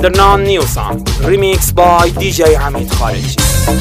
Underground new song, remixed by DJ Hamid Khariji.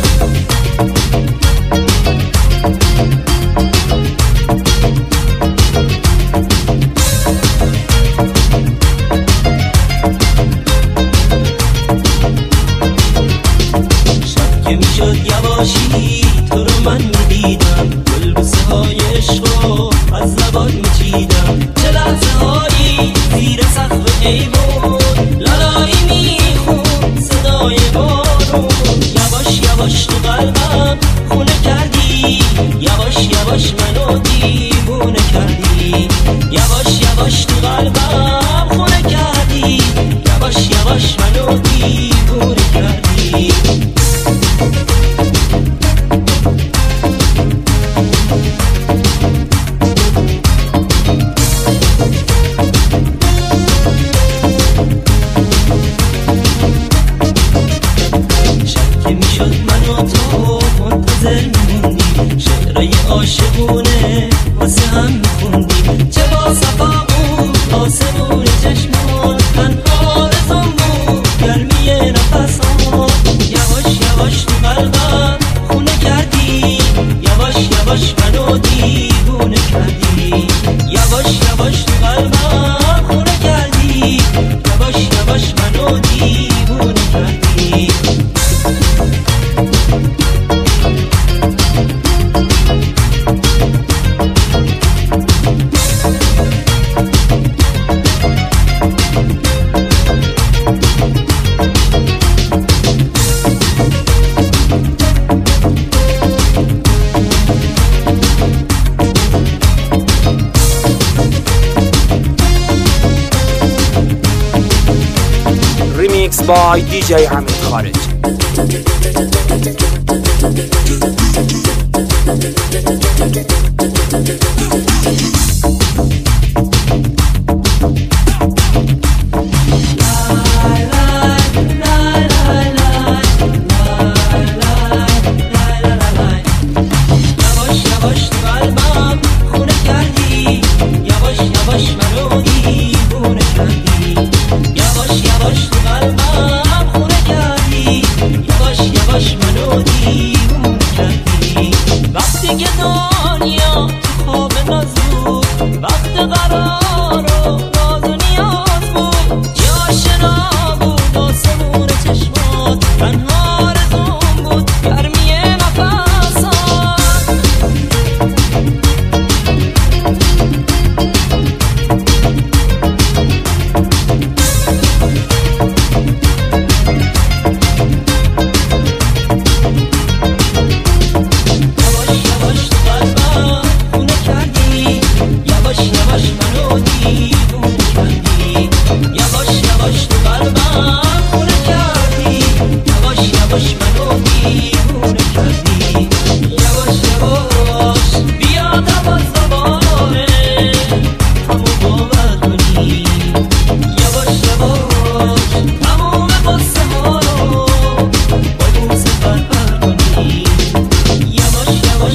میشد یواشی تو رو من میدیدم، گلبوسه های عشقو از زبان میچیدم. چه لحظه هایی زیر سقف ایوون لالایی میخون صدای بارون. یواش یواش تو قلبم خونه کردی، یواش یواش منو دیوونه کردی. یواش یواش تو قلبم خونه کردی، یواش یواش منو دیوونه کردی. شعرهای عاشقونه واسه هم میخوندیم، چه با صفا بود آسمون چشمات، تنها آرزوم بود گرمی نفسات. یواش یواش تو قلبم خونه کردی، یواش یواش منو دیوونه کردی. یواش یواش تو قلبم خونه کردی، یواش یواش منو دیوونه کردی. Remixed by DJ Hamid Khariji. وقتی که دنیا خواب نازو، وقت قرار و راز و نیاز بود، چه آشنا بود آسمون چشمات، تنها آرزوم بود گرمی نفسات.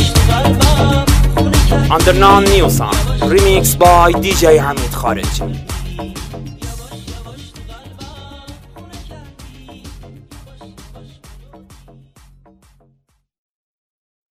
Underground new song, remixed by DJ Hamid Khariji.